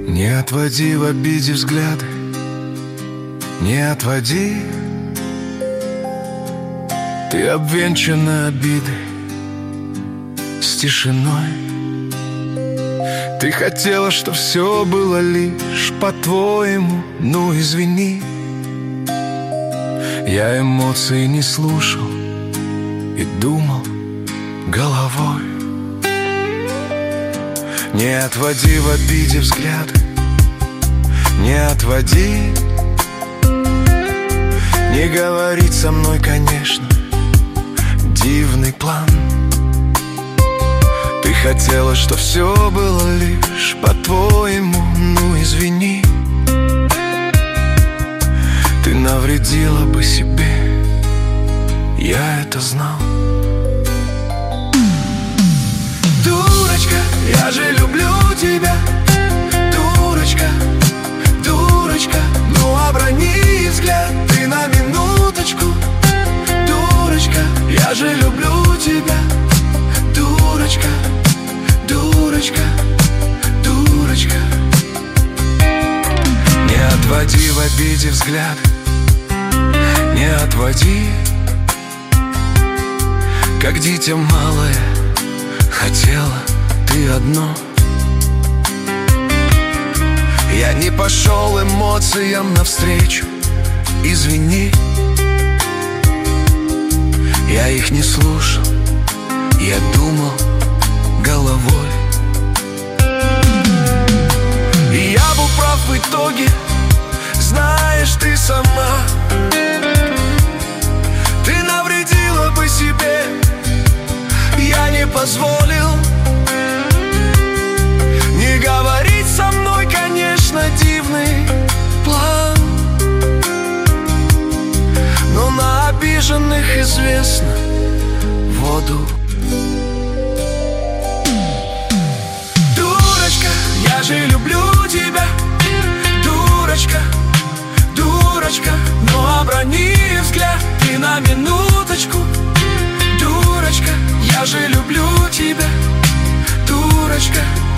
Не отводи в обиде взгляды, не отводи. Ты обвенчана обидой с тишиной. Ты хотела, что все было лишь по-твоему. Ну извини, я эмоций не слушал и думал головой. Не отводи в обиде взгляды, не отводи. Не говорить со мной, конечно, дивный план. Ты хотела, что все было лишь по-твоему. Ну извини, ты навредила бы себе, я это знал. Дурочка, я же люблю тебя. Дурочка, дурочка, ну оброни взгляд ты на минуточку. Дурочка, я же люблю тебя. Дурочка, дурочка, дурочка. Не отводи в обиде взгляд, не отводи. Как дитя малое хотела ты одно. Я не пошел эмоциям навстречу, извини. Я их не слушал, я думал головой. И я был прав в итоге, знаешь ты сама. Ты навредила бы себе, я не позволил. Не говорить со мной, конечно, дивный план. Но на обиженных известно воду. Дурочка, я же люблю тебя. Дурочка, дурочка, но оброни взгляд ты на минуточку. Дурочка, я же люблю тебя. Дурочка,